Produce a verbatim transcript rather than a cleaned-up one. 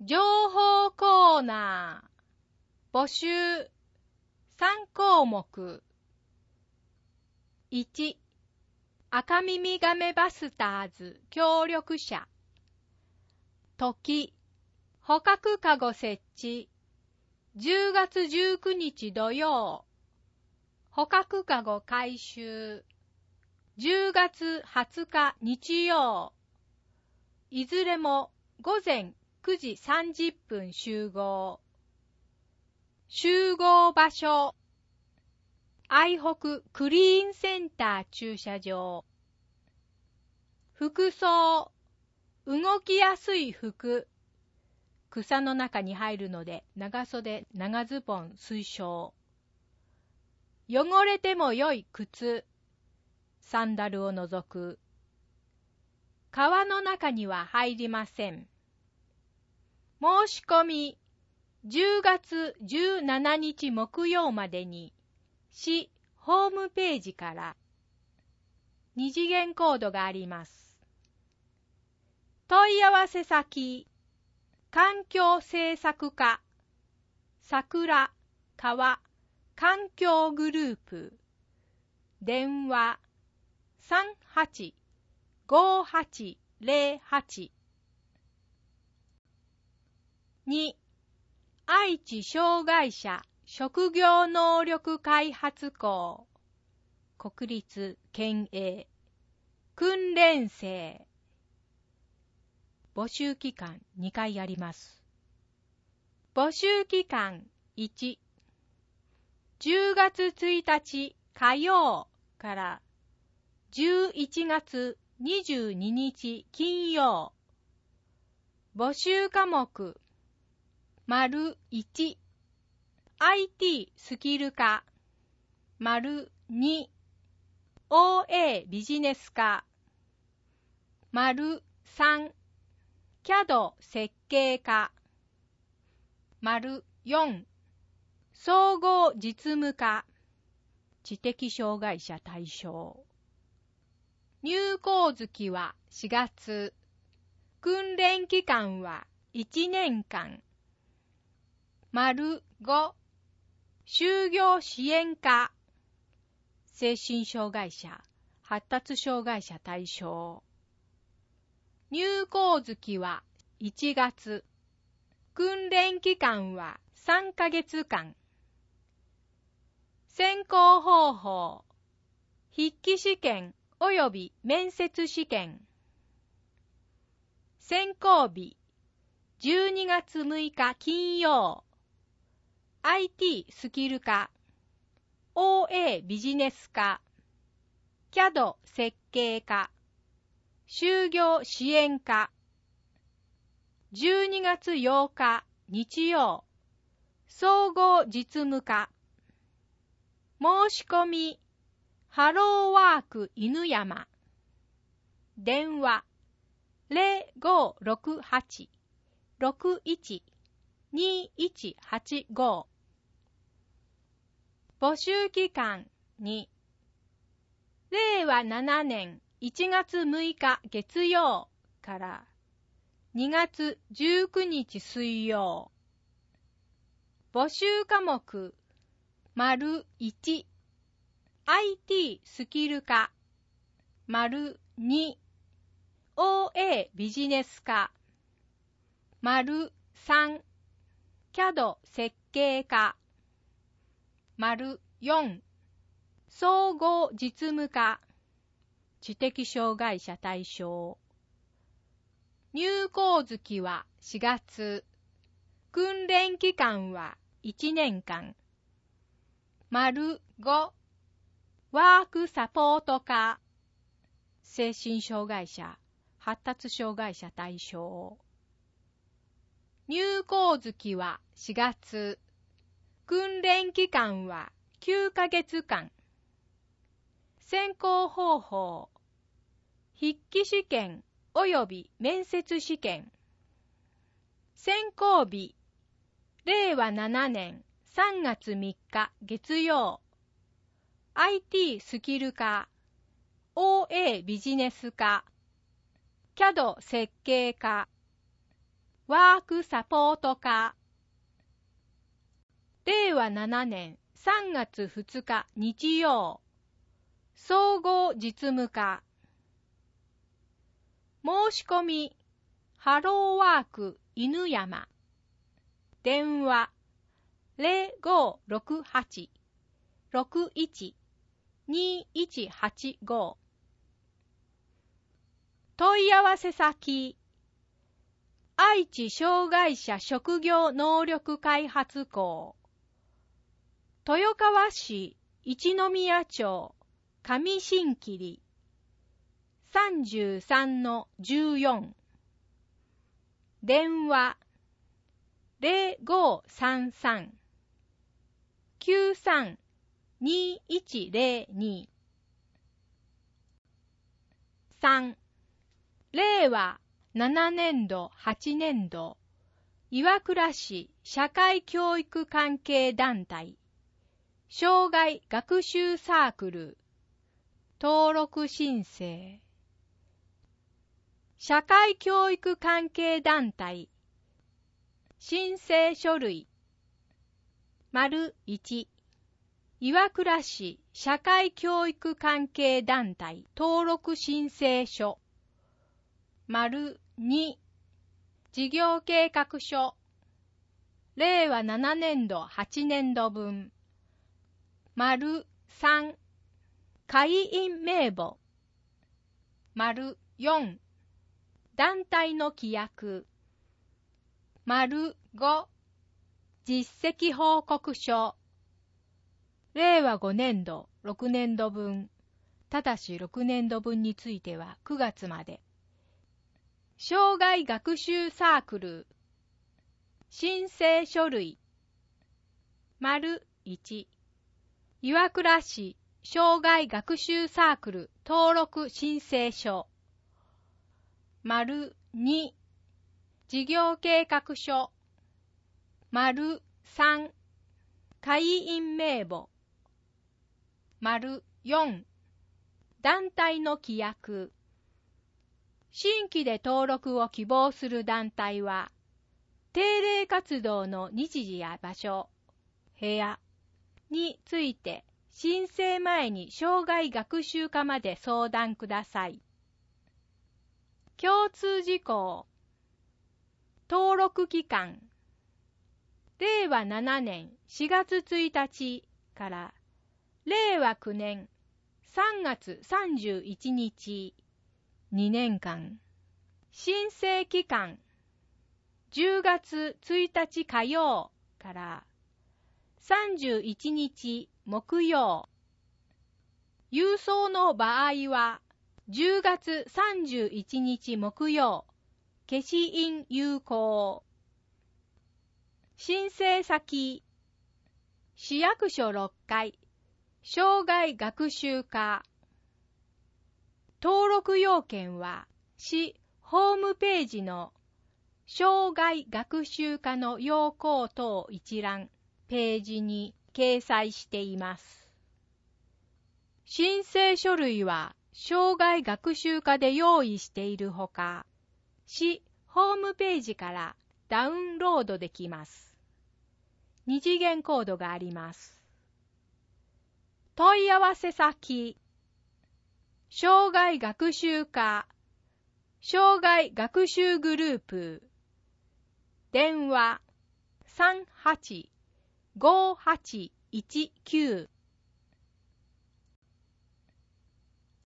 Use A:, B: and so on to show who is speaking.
A: 情報コーナー募集さん項目。いち、赤耳ガメバスターズ協力者。時、捕獲かご設置。じゅうがつじゅうくにち土曜。捕獲かご回収。じゅうがつはつか日曜。いずれもごぜんくじさんじゅっぷん集合。集合場所。愛北クリーンセンター駐車場。服装。動きやすい服。草の中に入るので長袖長ズボン推奨。汚れても良い靴。サンダルを除く。川の中には入りません。申し込みじゅうがつじゅうしちにち木曜までに市ホームページから二次元コードがあります。問い合わせ先環境政策課桜川環境グループ電話 さんはちごはちゼロはち に. 愛知障害者職業能力開発校国立県営訓練生募集期間にかいあります。募集期間いち、じゅうがつついたち火曜からじゅういちがつにじゅうににち金曜。募集科目丸いち、アイティー スキル科丸に、オーエー ビジネス科丸さん、キャド 設計科丸よん、総合実務科知的障害者対象。入校月はしがつ。訓練期間はいちねんかん。丸ご、就業支援課精神障害者、発達障害者対象。入校月はいちがつ。訓練期間はさんかげつかん。選考方法、筆記試験及び面接試験。選考日、じゅうにがつむいか金曜。アイティー スキル科、オーエー ビジネス科、キャド 設計科、就業支援課。じゅうにがつようか日曜。総合実務課。申し込みハローワーク犬山電話 ゼロごろくはち ろくいち にいちはちご。募集期間に、れいわななねんいちがつむいか月曜からにがつじゅうくにち水曜。募集科目丸いち、アイティー スキル科丸に、オーエー ビジネス科丸さん、キャド 設計科丸よん、総合実務科知的障害者対象。入校月はしがつ。訓練期間はいちねんかん。丸ご、ワークサポート科精神障害者、発達障害者対象。入校月はしがつ。訓練期間はきゅうかげつかん。選考方法、筆記試験及び面接試験。選考日、れいわななねんさんがつみっか月曜。アイティー スキル科、オーエー ビジネス科、キャド 設計科。 ワークサポート課。れいわななねんさんがつふつか日曜、総合実務課。申し込み、ハローワーク犬山。電話、ゼロごろくはち ろくいち にいちはちご。問い合わせ先、愛知障害者職業能力開発校、豊川市一宮町上新切 さんじゅうさんのじゅうよん。電話ゼロごさんさん きゅうさん にいちゼロに。さん、れいわななねんどはちねんど岩倉市社会教育関係団体障害学習サークル登録申請。社会教育関係団体申請書類丸いち、岩倉市社会教育関係団体登録申請書丸に、事業計画書れいわななねんどはちねんど分丸さん、会員名簿丸よん、団体の規約丸ご、実績報告書れいわごねんどろくねんど分、ただしろくねんど分についてはくがつまで。障害学習サークル申請書類丸いち、岩倉市障害学習サークル登録申請書丸に、事業計画書丸さん、会員名簿丸よん、団体の規約。新規で登録を希望する団体は、定例活動の日時や場所、部屋について申請前に障害学習課まで相談ください。共通事項、登録期間、れいわななねんしがつついたちかられいわきゅうねんさんがつさんじゅういちにち、にねんかん。申請期間、じゅうがつついたち火曜からさんじゅういちにち木曜。郵送の場合は、じゅうがつさんじゅういちにち木曜、消印有効。申請先、市役所ろっかい、障害学習課。登録要件は、市ホームページの障害学習課の要項等一覧ページに掲載しています。申請書類は障害学習課で用意しているほか、市ホームページからダウンロードできます。二次元コードがあります。問い合わせ先、障害学習課障害学習グループ電話 さんはちごはちいちきゅう